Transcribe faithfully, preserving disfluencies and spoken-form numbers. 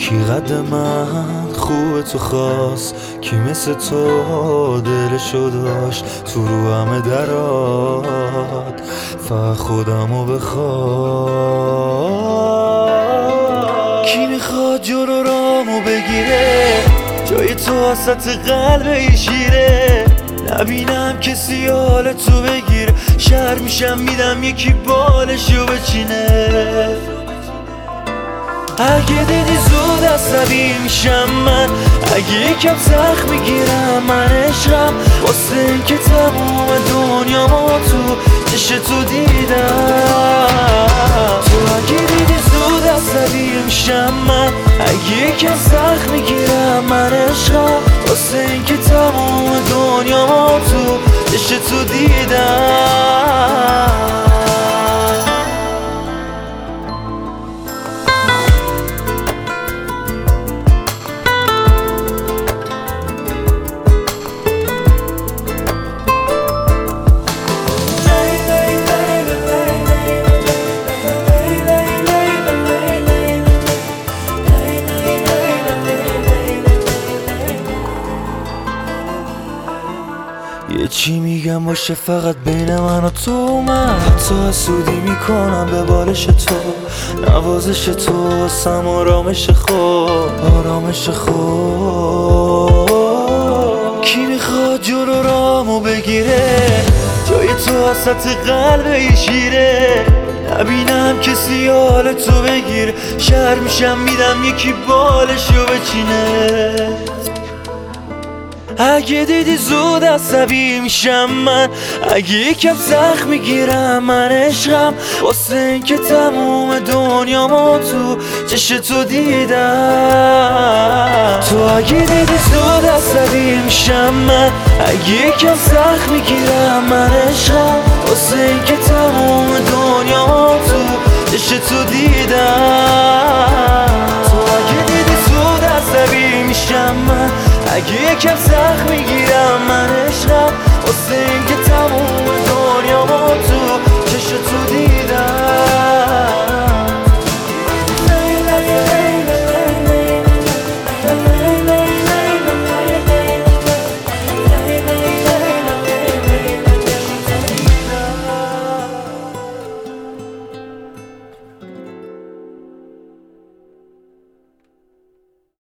کی قد من خوب تو خواست، کی مثل تو دلشو داشت تو رو همه درات، فقط خودمو بخواد. کی میخواد جلو رامو بگیره، جای تو وسط قلب شیره، نبینم کسی حال تو بگیره، شر میشم میدم یکی بالشو بچینه. اگه دیدی زود عصبی میشم من، اگه یکم سخت میگیرم من عشقم، واسه این که تموم دنیا ما تو چش تو دیدم. تو اگه دیدی زود عصبی میشم من، اگه یکم سخت میگیرم من عشقم، واسه این که تموم دنیا ما تو چش تو دیدم. یه چی میگم باشه فقط بین من و تو، من حتی حسودی میکنم به بالش تو، نوازش تو واسم آرامش خود، آرامش خود. کی میخواد جلو رامو بگیره، جای تو وسط قلب شیره، نبینم کسی حال تو بگیره، شر میشم میدم یکی بالشو بچینه. اگه دیدی زود عصبی میشم من، اگه یکم سخت میگیرم من عشقم، واسه این که تموم دنیا ما تو چش تو دیدم. تو اگه دیدی زود عصبی میشم من، اگه یکم سخت میگیرم من عشقم، واسه این که تموم دنیا ما تو چش تو دیدم. تو اگه